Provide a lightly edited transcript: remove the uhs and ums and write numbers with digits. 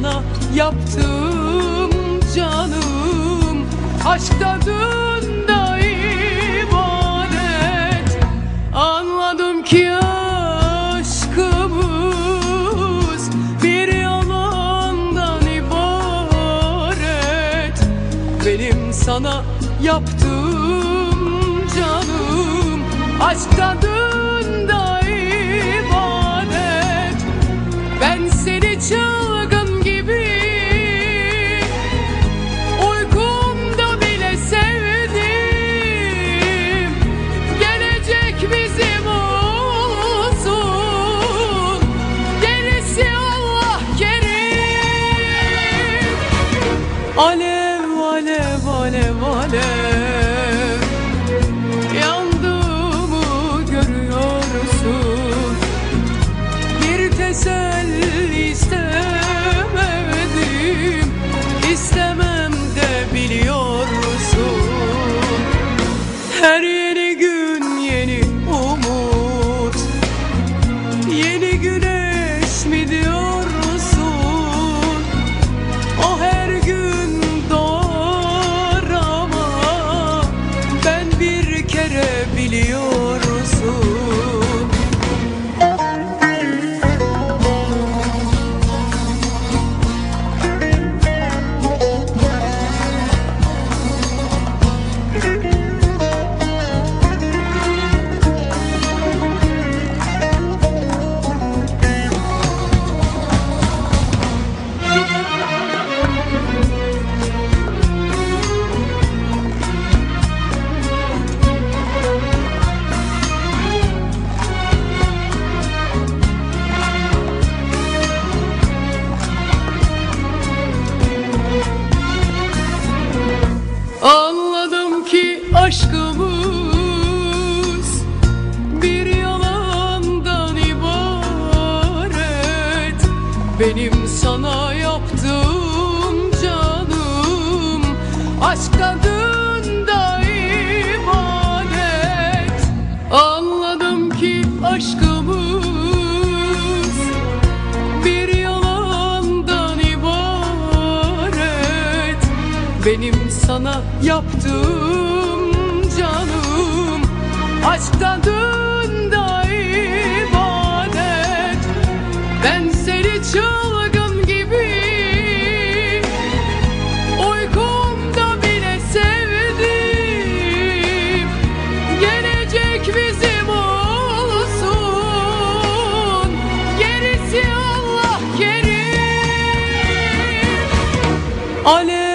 sana yaptım canım. Aşk tadında ibadet. Anladım ki aşkımız bir yalandan ibaret. Benim sana yaptığım canım aşk tadında ibadet. Ben seni çılgın gibi uykumda bile sevdim. Gelecek bizim olsun, gerisi Allah kerim. Alev alev alev alev, yandığımı görüyorsun. Bir teselli istemedim, istemem de biliyorsun. Her yeni gün yeni umut, yeni güneş mi diyorsun? O her gün doğar ama ben bir kere biliyorsun. Anladım ki aşkımız bir yalandan ibaret. Benim sana yaptığım canım aşk tadında ibadet. Anladım ki aşkımız bir yalandan ibaret. Benim sana yaptığım canım aşk tadında ibadet. Ben seni çılgın gibi uykumda bile sevdim. Gelecek bizim olsun, gerisi Allah kerim. Alev